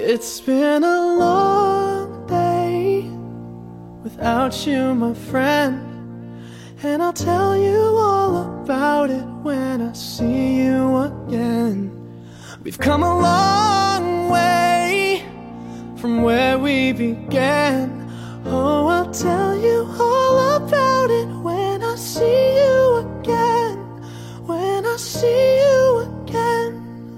It's been a long day without you, my friend, and I'll tell you all about it when I see you again. We've come a long way from where we began. Oh, I'll tell you all about it when I see you again. When I see you again.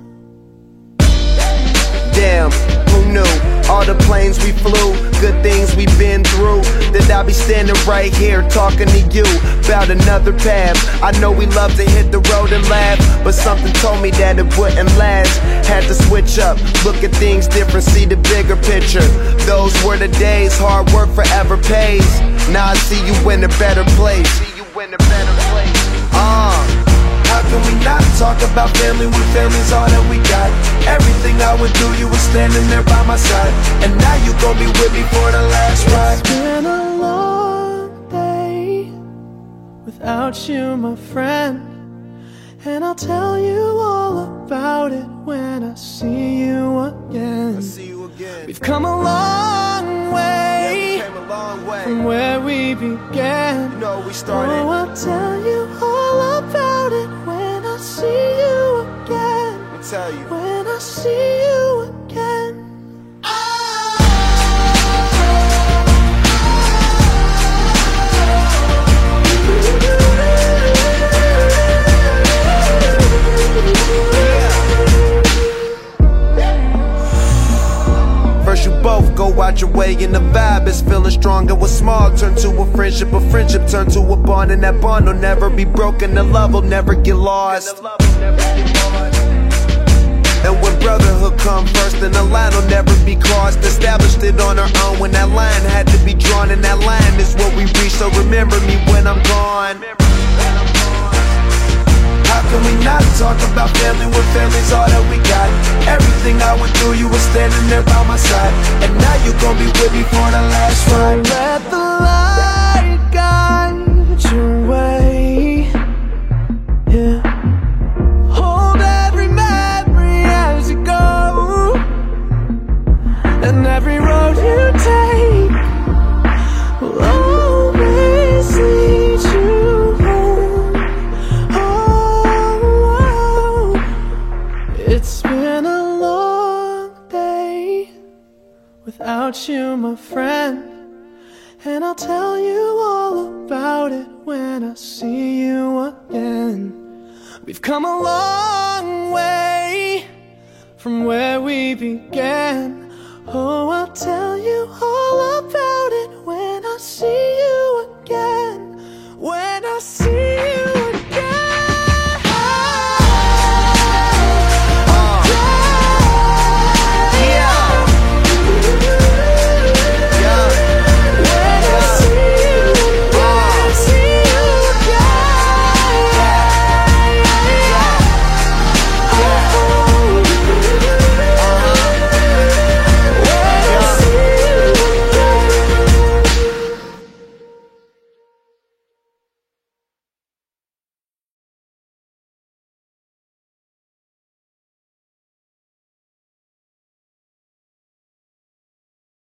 Damn, who knew? All the planes we flew, good things we've been through, that I'll be standing right here talking to you about another path. I know we love to hit the road and laugh, but something told me that it wouldn't last. Had to switch up, look at things different, see the bigger picture. Those were the days, hard work forever pays. Now I see you in a better place. How can we not talk about family when family's all that we got? Everything I went through, you were standing there by my side, and now you gon' be with me for the last ride. It's been a long day without you, my friend, and I'll tell you all about it when I see you again. We've come a long way, from where we began. You know we started. Oh, I'll tell you all about it when I see you again. I'll tell you. When I see you again. First you both go out your way and the vibe is feeling strong, and what's small turn to a friendship turn to a bond, and that bond will never be broken, the love will never get lost. And when brotherhood come first, then the line will never be crossed. Established it on our own when that line had to be drawn, and that line is what we reach, so remember me when I'm gone. How can we not talk about family when family's all that we got? Everything I went through, you were standing there by my side, and now you gon' be with me for the last ride. Let the light guide your way. Yeah. Hold every memory as you go, and every road you take will always lead you home. Oh, it's been a long day without you, my friend, and I'll tell you all about it when I see you again. We've come a long way from where we began. Oh, I'll tell you all about